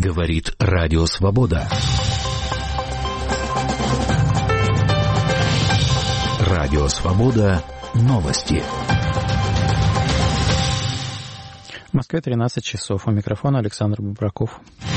Говорит Радио Свобода. Радио Свобода. Новости. В Москве 13 часов. У микрофона Александр Бубраков.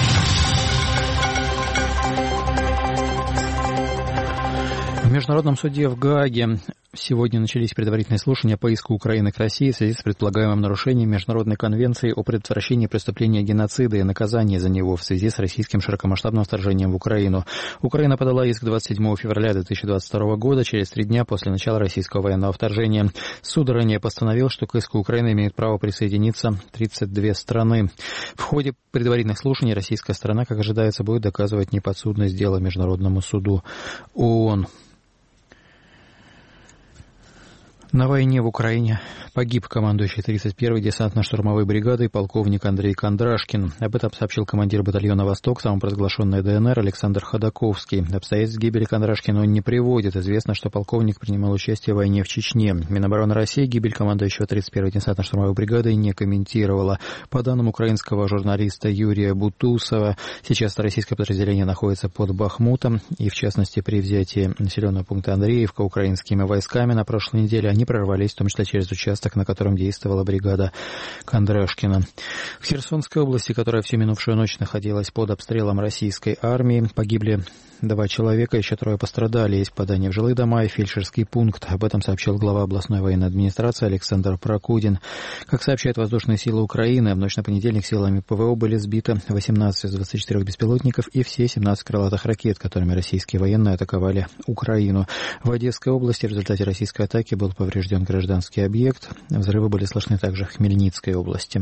В Международном суде в Гааге сегодня начались предварительные слушания по иску Украины к России в связи с предполагаемым нарушением Международной конвенции о предотвращении преступления геноцида и наказании за него в связи с российским широкомасштабным вторжением в Украину. Украина подала иск 27 февраля 2022 года, через 3 дня после начала российского военного вторжения. Суд ранее постановил, что к иску Украины имеет право присоединиться 32 страны. В ходе предварительных слушаний российская сторона, как ожидается, будет доказывать неподсудность дела Международному суду ООН. На войне в Украине погиб командующий 31-й десантно-штурмовой бригадой полковник Андрей Кондрашкин. Об этом сообщил командир батальона «Восток», самопровозглашенный ДНР, Александр Ходаковский. Обстоятельств гибели Кондрашкина он не приводит. Известно, что полковник принимал участие в войне в Чечне. Минобороны России гибель командующего 31-й десантно-штурмовой бригадой не комментировала. По данным украинского журналиста Юрия Бутусова, сейчас российское подразделение находится под Бахмутом, и в частности при взятии населенного пункта Андреевка украинскими войсками на прошлой неделе они прорвались, в том числе через участок, на котором действовала бригада Кондрашкина. В Херсонской области, которая всю минувшую ночь находилась под обстрелом российской армии, погибли 2 человека, еще 3 пострадали. Есть попадания в жилые дома и фельдшерский пункт. Об этом сообщил глава областной военной администрации Александр Прокудин. Как сообщают воздушные силы Украины, в ночь на понедельник силами ПВО были сбиты 18 из 24 беспилотников и все 17 крылатых ракет, которыми российские военные атаковали Украину. В Одесской области в результате российской атаки был поврежден гражданский объект. Взрывы были слышны также в Хмельницкой области.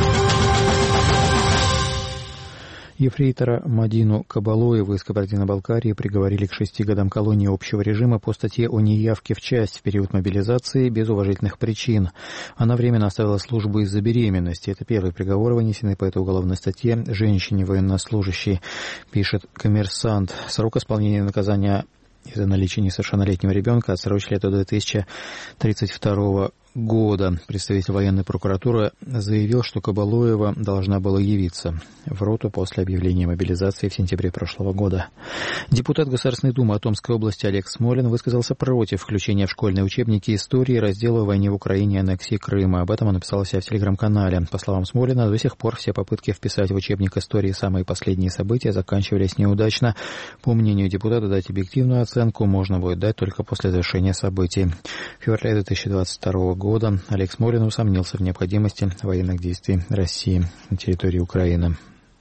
Ефрейтора Мадину Кабалоеву из Кабардино-Балкарии приговорили к 6 годам колонии общего режима по статье о неявке в часть в период мобилизации без уважительных причин. Она временно оставила службу из-за беременности. Это первый приговор, вынесенный по этой уголовной статье женщине военнослужащей, пишет «Коммерсант». Срок исполнения наказания из-за наличия несовершеннолетнего ребенка отсрочили до 2032 года. Представитель военной прокуратуры заявил, что Кабалоева должна была явиться в роту после объявления мобилизации в сентябре прошлого года. Депутат Государственной Думы Томской области Олег Смолин высказался против включения в школьные учебники истории раздела о войне в Украине и аннексии Крыма. Об этом он написал у себя в телеграм-канале. По словам Смолина, до сих пор все попытки вписать в учебник истории самые последние события заканчивались неудачно. По мнению депутата, дать объективную оценку можно будет дать только после завершения событий. В феврале 2022 года Олег Смолин усомнился в необходимости военных действий России на территории Украины.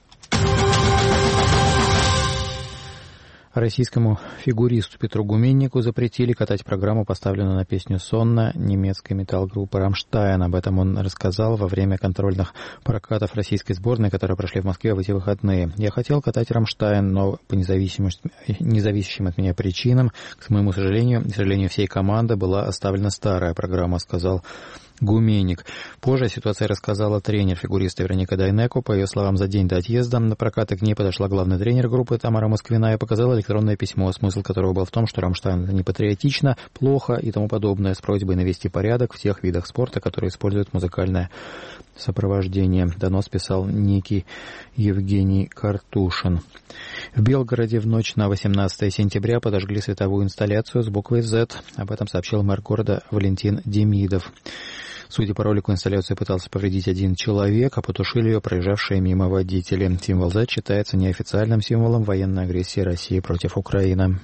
Российскому фигуристу Петру Гуменнику запретили катать программу, поставленную на песню «Сонна» немецкой металл-группы «Рамштайн». Об этом он рассказал во время контрольных прокатов российской сборной, которые прошли в Москве в эти выходные. «Я хотел катать «Рамштайн», но по независящим от меня причинам, к моему сожалению, и сожалению всей команды, была оставлена старая программа», сказал Гуменник. Позже о ситуации рассказала тренер фигуриста Вероника Дайнеко. По ее словам, за день до отъезда на прокаты к ней подошла главный тренер группы Тамара Москвина и показала электронное письмо, смысл которого был в том, что «Рамштайн» не патриотично, плохо и тому подобное, с просьбой навести порядок в тех видах спорта, которые используют музыкальное сопровождение. Донос писал некий Евгений Картушин. В Белгороде в ночь на 18 сентября подожгли световую инсталляцию с буквой «Z». Об этом сообщил мэр города Валентин Демидов. Судя по ролику, инсталляцию пытался повредить один человек, а потушили ее проезжавшие мимо водители. Символ Z считается неофициальным символом военной агрессии России против Украины.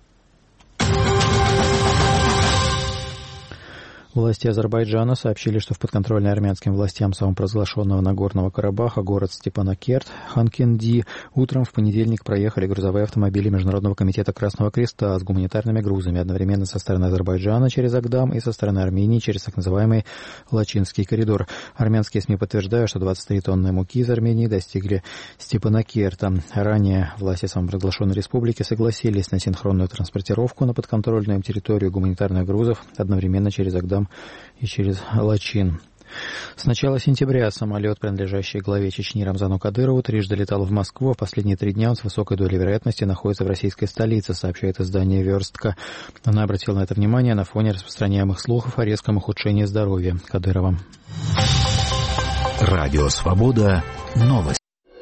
Власти Азербайджана сообщили, что в подконтрольной армянским властям самопровозглашенного Нагорного Карабаха город Степанакерт, Ханкенди, утром в понедельник проехали грузовые автомобили Международного комитета Красного Креста с гуманитарными грузами одновременно со стороны Азербайджана через Агдам и со стороны Армении через так называемый Лачинский коридор. Армянские СМИ подтверждают, что 23 тонны муки из Армении достигли Степанакерта. Ранее власти самопровозглашенной республики согласились на синхронную транспортировку на подконтрольную им территорию гуманитарных грузов одновременно через Агдам и через Лачин. С начала сентября самолет, принадлежащий главе Чечни Рамзану Кадырову, трижды летал в Москву, а последние 3 дня он с высокой долей вероятности находится в российской столице, сообщает издание «Верстка». Она обратила на это внимание на фоне распространяемых слухов о резком ухудшении здоровья Кадырова. Радио «Свобода». Новости.